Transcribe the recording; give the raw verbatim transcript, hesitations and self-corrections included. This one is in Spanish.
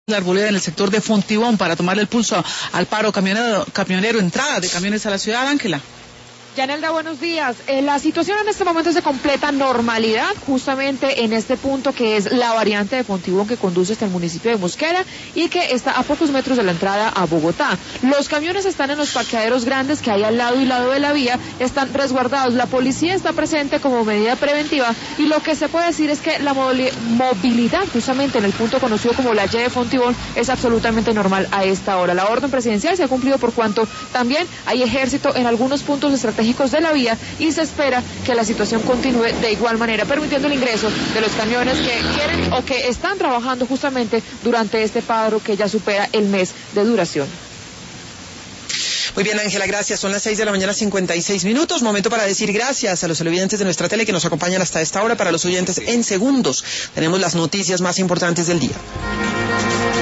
La arboleda en el sector de Fontibón para tomarle el pulso al paro camionero, camionero entrada de camiones a la ciudad. Ángela. Yanelda, buenos días. Eh, la situación en este momento es de completa normalidad, justamente en este punto que es la variante de Fontibón que conduce hasta el municipio de Mosquera y que está a pocos metros de la entrada a Bogotá. Los camiones están en los parqueaderos grandes que hay al lado y lado de la vía, están resguardados. La policía está presente como medida preventiva y lo que se puede decir es que la movilidad justamente en el punto conocido como la Y de Fontibón es absolutamente normal a esta hora. La orden presidencial se ha cumplido por cuanto también hay ejército en algunos puntos estratégicos de la vía y se espera que la situación continúe de igual manera, permitiendo el ingreso de los camiones que quieren o que están trabajando justamente durante este paro que ya supera el mes de duración. Muy bien, Ángela, gracias. Son las seis de la mañana, cincuenta y seis minutos. Momento para decir gracias a los televidentes de nuestra tele que nos acompañan hasta esta hora. Para los oyentes, en segundos tenemos las noticias más importantes del día.